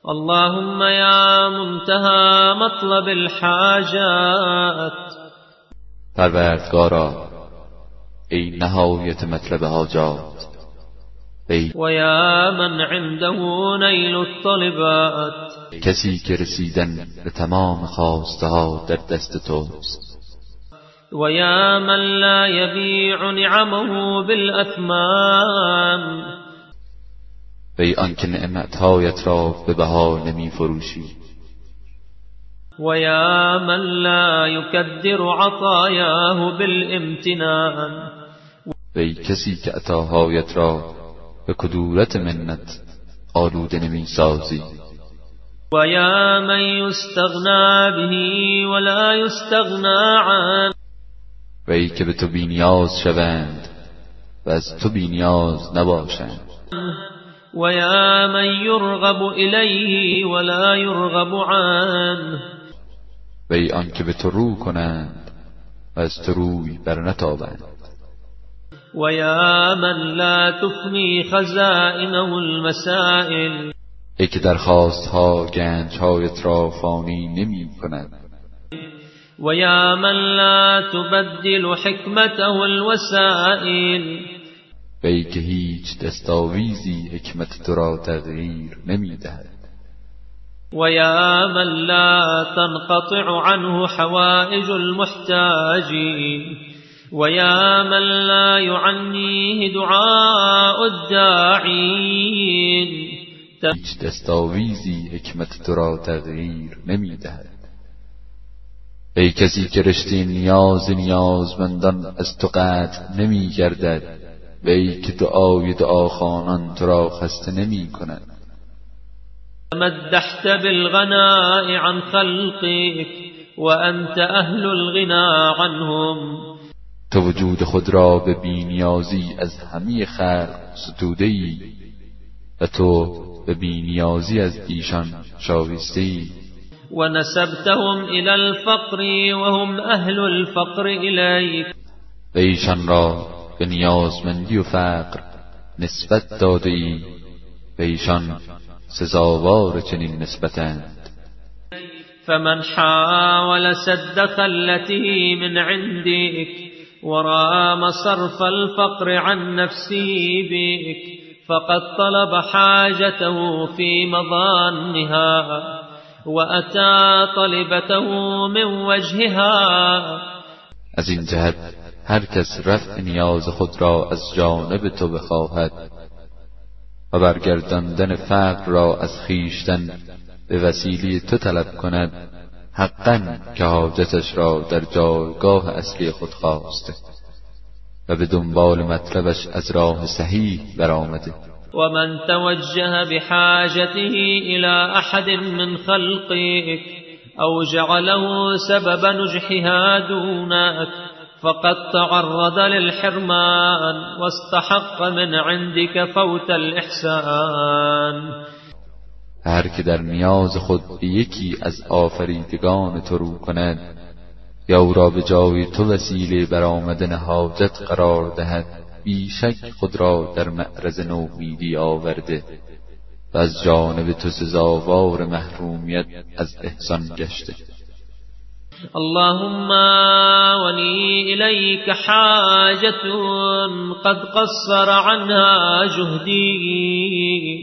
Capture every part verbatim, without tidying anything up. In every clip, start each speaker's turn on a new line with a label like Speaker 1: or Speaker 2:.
Speaker 1: اللهم یا منتهى مطلب الحاجات،
Speaker 2: پروردگارا ای نهایت مطلب حاجات،
Speaker 1: و یا من عنده نیل الطلبات،
Speaker 2: کسی که رسیدن به تمام خواسته ها در دست توست.
Speaker 1: و یا من لا یبیع نعمه بالاثمان،
Speaker 2: ای آنکه نعمتهایت را به بها نمی فروشی.
Speaker 1: و یا من لا یکدر عطایاه بالامتنان،
Speaker 2: ای کسی که عطاهایت را به کدورت منت آلوده نمی سازی.
Speaker 1: و یا من یستغنا به ولا یستغنا عنه،
Speaker 2: و ای که به تو بینیاز شوند و از تو بینیاز نباشند.
Speaker 1: و یا من یرغب الیه ولا یرغب عنه،
Speaker 2: و ای آنکه به تو رو کنند و از تو روی برنتابند.
Speaker 1: و یا من لا تفنی خزائنه المسائل،
Speaker 2: ای که درخواستها گنجهایت را فانی نمی کند.
Speaker 1: و یا من لا تبدل حکمته الوسائل،
Speaker 2: و ای که هیچ دستاویزی حکمت تو را تغییر نمی دهد.
Speaker 1: و یا من لا تنقطع عنه حوائج المحتاجین، و یا من لا یعنیه دعاء الداعین،
Speaker 2: هیچ دستاویزی حکمت تو را تغییر نمی دهد. ای کسی که رشته نیاز نیازمندان از تو قطع نمی گردد، و ای که دعای دعاخوانان تو را خسته نمی کند.
Speaker 1: مدحت بالغناء عن خلقك و انت اهل الغنا عنهم،
Speaker 2: تو وجود خود را به بینیازی از همه خلق ستوده‌ای و تو به بینیازی از ایشان شایسته‌ای.
Speaker 1: و نسبتهم الى الفقر وهم اهل الفقر الیک،
Speaker 2: و ایشان را به نیازمندی و فقر نسبت داده‌ای و ایشان سزاوار چنین نسبتند.
Speaker 1: فمن حاول سد خلته من عندك ورام صرف الفقر عن نفسه بك فقد طلب حاجته في مظانها وأتى طلبته من وجهها.
Speaker 2: از این جهت هر کس رفع نیاز خود را از جانب تو بخواهد و برگرداندن فقر را از خیشتن به وسیله تو طلب کند، حقاً که حاجتش را در جایگاه اصلی خود خواسته و به دنبال مطلبش از راه صحیح برآمده.
Speaker 1: ومن توجه بحاجته إلى أحد من خلقك أو جعله سبب نجحها دونك فقد تعرض للحرمان واستحق من عندك فوت الإحسان.
Speaker 2: هر که در نیاز خود به یکی از آفریدگان تو رو کند یا او را به جای تو وسیله برآمدن حاجت قرار دهد، بیشک خود را در معرض نومیدی آورده و از جانب تو سزاوار محرومیت از احسان گشته.
Speaker 1: اللهم ولي إليك حاجة قد قصر عنها جهدي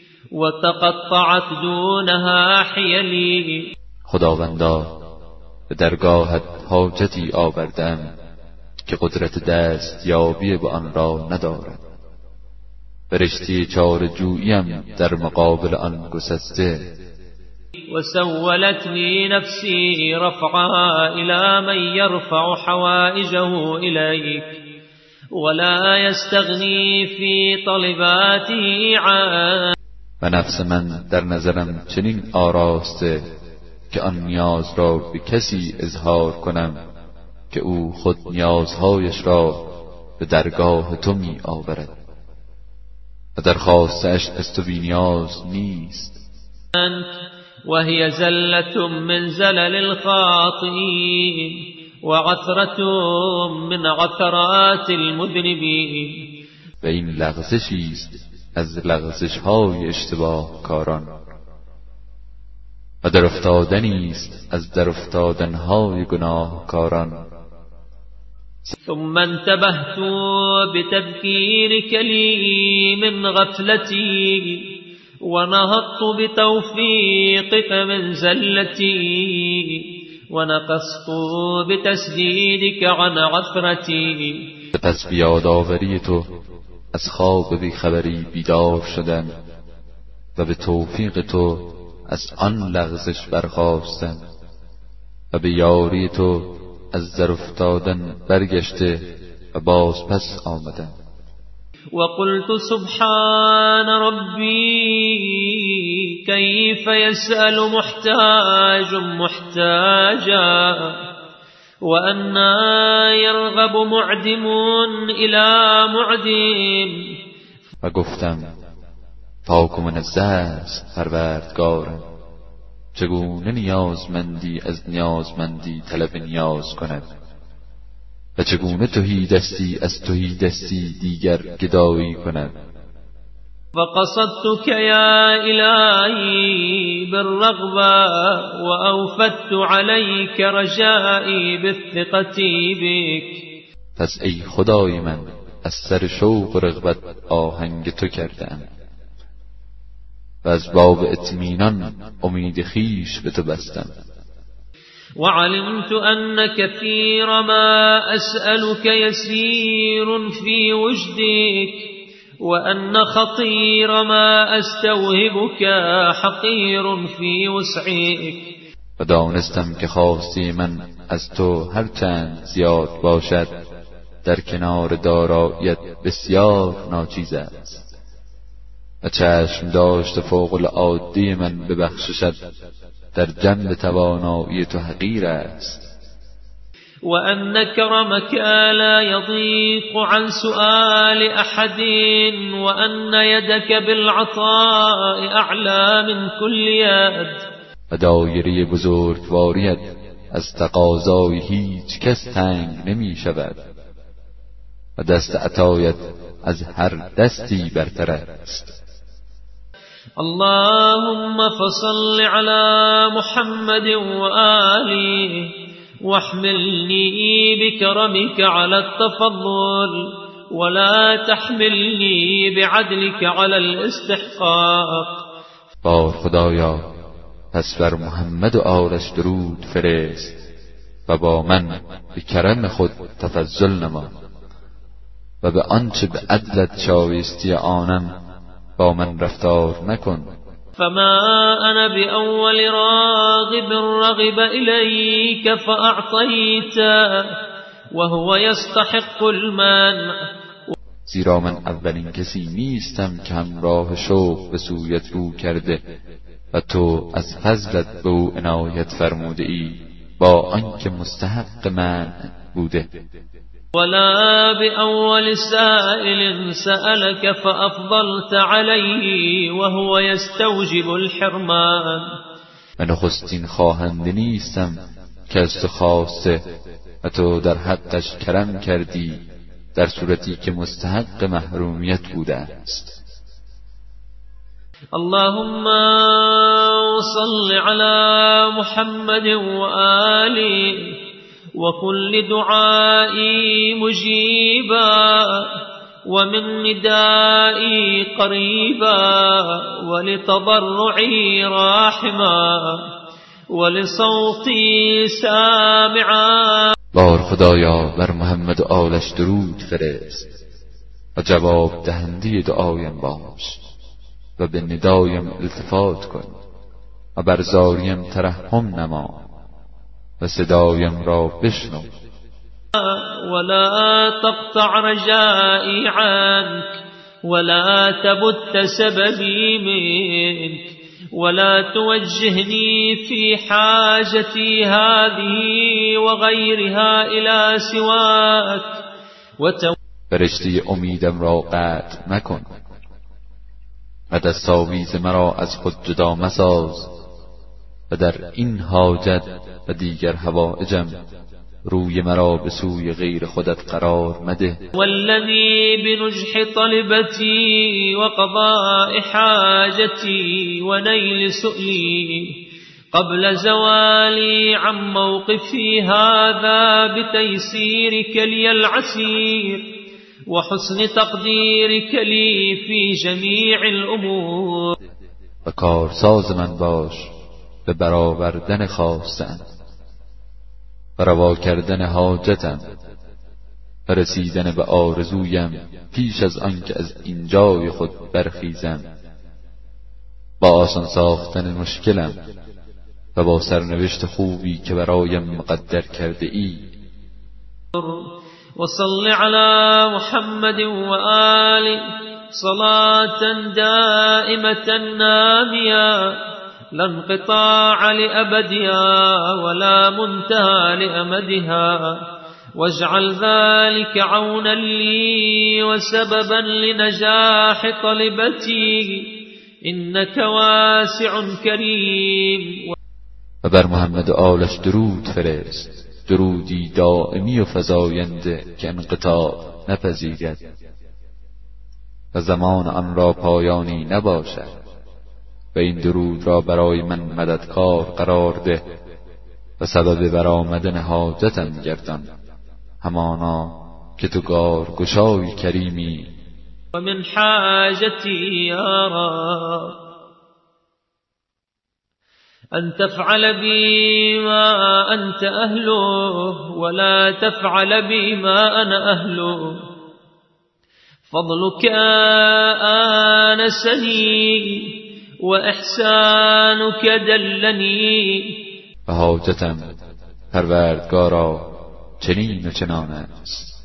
Speaker 1: وتقطعت دونها حيلي.
Speaker 2: خداوندا به درگاهت حاجتی آوردم که قدرت دست یابی به آن را ندارد، برشتی چاره جوییم در مقابل آن گسسته.
Speaker 1: وسولتني نفسي رفعها إلى من يرفع حوائجه إليك ولا يستغني في طلباته عنه.
Speaker 2: و نفس من در نظرم چنین آراسته که آن نیاز را به کسی اظهار کنم که او خود نیازهایش را به درگاه تو می آورد و درخواستش از تو بی نیاز نیست.
Speaker 1: وهي زلة من زلل الخاطئين وعثرة من عثرات المذنبين.
Speaker 2: و این لغزشی است از لغزش های اشتباه کاران و در افتادنی است از در افتادنهای گناهکاران.
Speaker 1: ثم انتبهت بتذكيرك لي من غفلتي ونهضت بتوفيقك من زلتي ونقصت بتسديدك عن عثرتي.
Speaker 2: پس بیادآوری تو از خواب بیخبری بیدار شدم و به توفیق تو از آن لغزش برخاستم و به یاری تو از در افتادن برگشته و باز پس آمدم.
Speaker 1: وقلت سبحان ربي كيف يسأل محتاج محتاجا وأنا يرغب معدم إلى معدم.
Speaker 2: و گفتم پاک و منزه است پروردگارم، چگونه نیازمندی از نیازمندی طلب نیاز کند و چگونه تهیدستی از تهیدستی دیگر گدایی کند.
Speaker 1: وقصدتك يا إلهي بالرغبة وأوفدت عليك رجائي بالثقة بك.
Speaker 2: پس ای خدای من از سر شوق و رغبت آهنگ تو کردم و از باب اطمینان امید خیش به تو بستم.
Speaker 1: وعلمت أن كثير ما أسألك يسير في وجدك وأن خطير ما أستوهبك حقير في وسعك.
Speaker 2: و دانستم که خواسته من از تو هر چند زیاد باشد در کنار داراییت بسیار ناچیز است و چشم داشت فوق العاده من ببخششت در جنب توانایی تو حقیر است.
Speaker 1: وأن كرمك لا يضيق عن سؤال أحد وأن يدك بالعطاء أعلى من كل يد.
Speaker 2: و دایره بزرگواریت از تقاضای هیچ کس تنگ نمی شود و دست عطایت از هر دستی برتر است.
Speaker 1: اللهم فصل على محمد وآله واحملني بكرمك على التفضل ولا تحملني بعدلك على الاستحقاق.
Speaker 2: بار خدایا پس بر محمد و آلش درود فرست و با من به کرم خود تفضل نما و به آنچه به عدلت شایستی آنم با من رفتار نکن.
Speaker 1: فما أنا بأول راغب رغب إليك فأعطيت وهو يستحق المنع.
Speaker 2: زیرا من اولین کسی نیستم که همراه شوق به سویت رو کرده و تو از فضلت به او عنایت فرموده ای با آنکه مستحق منع بوده.
Speaker 1: ولا بأول سائل سألك فأفضلت عليه وهو يستوجب الحرمان.
Speaker 2: من نخستین خواهنده نیستم که از تو خواسته و تو در حقش کرم کردی در صورتی که مستحق محرومیت بوده است.
Speaker 1: اللهم صل على محمد وآله وكل دعائي مجيبا ومن ندائي قريبا ولتضرعي راحما ولصوتي سامعا.
Speaker 2: بار خدایا بر محمد و آلش درود فرست و جواب دهنده دعایم باش و به ندایم التفات کن و بر زاریم ترحم نما و صدایم را بشنو.
Speaker 1: ولا تقطع رجائي عنك ولا تبت سببي منك ولا توجهني في حاجتي هذه وغيرها إلى سواك.
Speaker 2: فرشته امیدم را قطع مکن و دستاویز مرا از خود جدا مساز و در این حاجت و دیگر حوائجم روی مرا به سوی غیر خودت قرار مده.
Speaker 1: والذي بنجح طلبتي وقضاء حاجتي ونيل سؤلي قبل زوالي عن موقفي هذا بتيسيرك لي العسير وحسن تقديرك لي في جميع الأمور.
Speaker 2: و کارساز من باش به برآوردن خواستم و روا کردن حاجتم و رسیدن به آرزویم پیش از آنکه از این جای خود برخیزم، با آسان ساختن مشکلم و با سرنوشت خوبی که برایم مقدر کرده ای.
Speaker 1: وصل على محمد وآله صلاة دائمة نامية لا انقطاع لأبدها ولا منتهى لأمدها، واجعل ذلك عونا لي وسببا لنجاح طلبتي إنك واسع كريم.
Speaker 2: و بر محمد و آلش درود فرست، درودی دائمی و فزاینده که انقطاع نپذیرد و زمان آن را پایانی نباشد، و این درود را برای من مددکار قرار ده و سبب برآمدن حاجتم گردان، همانا که تو کارگشای کریمی.
Speaker 1: و من حاجتی یا رب أن تفعل بي ما أنت أهله ولا تفعل بي ما أنا أهله، فضلك آنسني وإحسانك دلني.
Speaker 2: و حاجتم پروردگارا چنین و چنان است،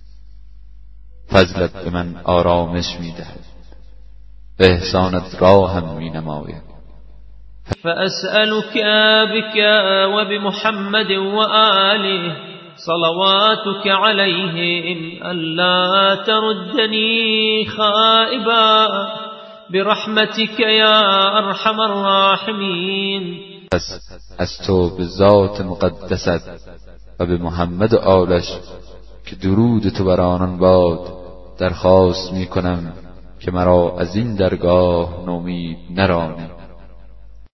Speaker 2: فضلت به من آرامش می‌دهد و احسانت راهم می‌نماید.
Speaker 1: فأسألك بك وبمحمد وآله صلواتك عليهم ألا تردني خائبا برحمتك يا أرحم الراحمين.
Speaker 2: پس از تو به ذات مقدست و به محمد و آلش که درود تو بر آنان باد درخواست می کنم که مرا از این درگاه نومید نرانی.